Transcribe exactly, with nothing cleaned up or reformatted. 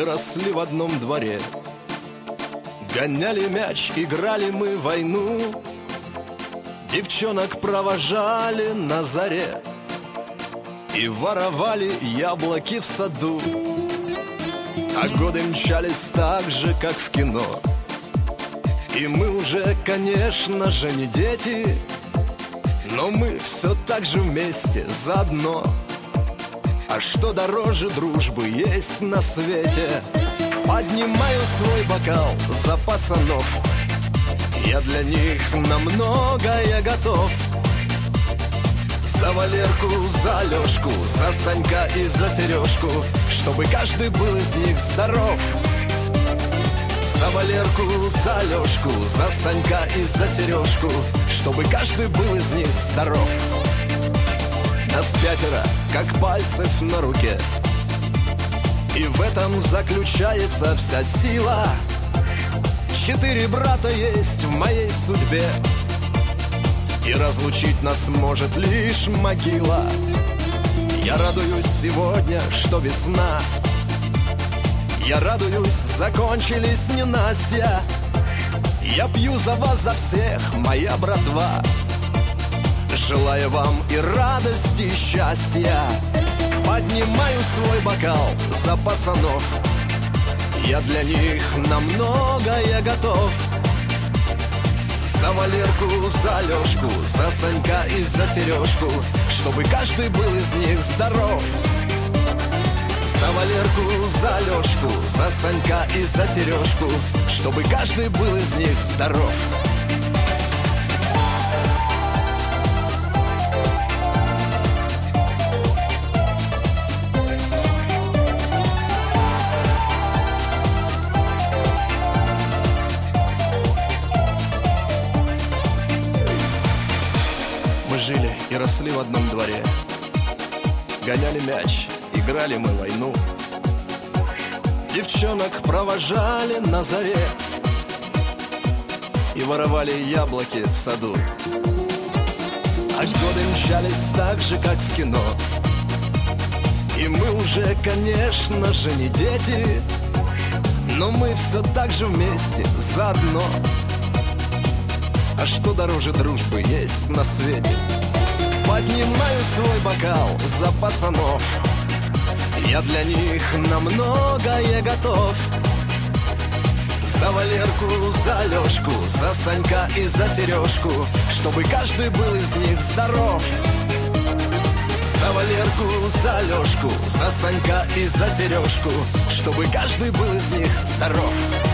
росли в одном дворе. Гоняли мяч, играли мы в войну, девчонок провожали на заре и воровали яблоки в саду. А годы мчались так же, как в кино, и мы уже, конечно же, не дети, но мы все так же вместе заодно. А что дороже дружбы есть на свете? Поднимаю свой бокал за пацанов, я для них на многое готов. За Валерку, за Лёшку, за Санька и за Сережку, чтобы каждый был из них здоров. За Валерку, за Лёшку, за Санька и за Сережку, чтобы каждый был из них здоров. Нас пятеро, как пальцев на руке, и в этом заключается вся сила. Четыре брата есть в моей судьбе, и разлучить нас может лишь могила. Я радуюсь сегодня, что весна, я радуюсь, закончились ненастья. Я пью за вас, за всех, моя братва, желаю вам и радости, и счастья. Поднимаю свой бокал за пацанов, я для них на многое готов. За Валерку, за Лёшку, за Санька и за Сережку, чтобы каждый был из них здоров. За Валерку, за Лёшку, за Санька и за Сережку, чтобы каждый был из них здоров. Мы жили и росли в одном дворе, гоняли мяч, играли мы в войну, девчонок провожали на заре и воровали яблоки в саду. А годы мчались так же, как в кино, и мы уже, конечно же, не дети, но мы все так же вместе заодно. А что дороже дружбы есть на свете? Поднимаю свой бокал за пацанов, я для них на многое готов. За Валерку, за Лёшку, за Санька и за Сережку, чтобы каждый был из них здоров. За Валерку, за Лёшку, за Санька и за Сережку, чтобы каждый был из них здоров.